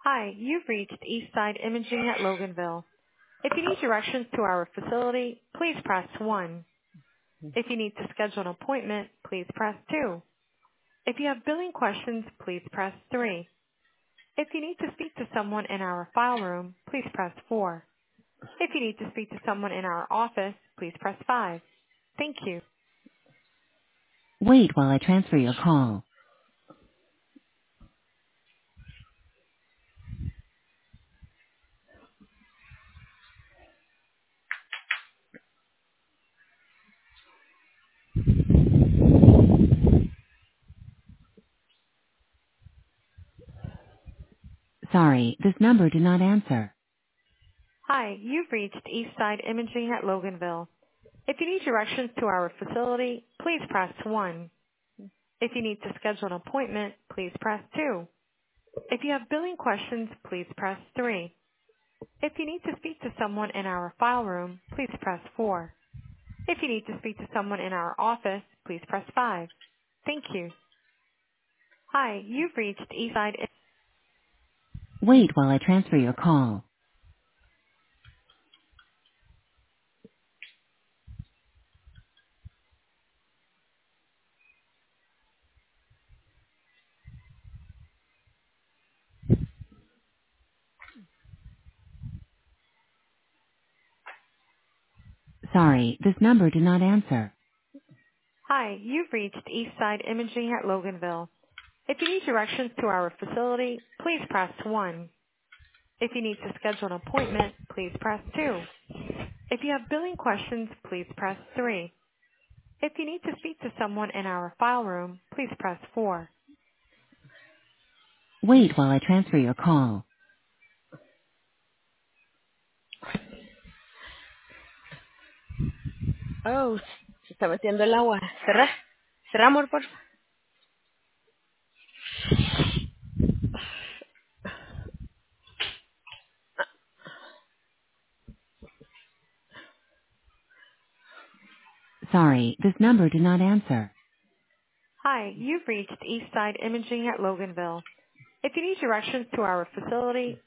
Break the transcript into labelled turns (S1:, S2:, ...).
S1: Hi, you've reached Eastside Imaging at Loganville. If you need directions to our facility, please press 1. If you need to schedule an appointment, please press 2. If you have billing questions, please press 3. If you need to speak to someone in our file room, please press 4. If you need to speak to someone in our office, please press 5. Thank you. Wait while I transfer your call. Sorry, this number did not answer. Hi, you've reached Eastside Imaging at Loganville. If you need directions to our facility, please press 1. If you need to schedule an appointment, please press 2. If you have billing questions, please press 3. If you need to speak to someone in our file room, please press 4. If you need to speak to someone in our office, please press 5. Thank you. Hi, you've reached Eastside. Wait while I transfer your call. Sorry, this number did not answer. Hi, you've reached Eastside Imaging at Loganville. If you need directions to our facility, please press 1. If you need to schedule an appointment, please press 2. If you have billing questions, please press 3. If you need to speak to someone in our file room, please press 4. Wait while I transfer your call.
S2: Oh, se está metiendo el agua. Cerrá. Cerrá, amor, por favor.
S1: Sorry, this number did not answer. Hi, you've reached Eastside Imaging at Loganville. If you need directions to our facility,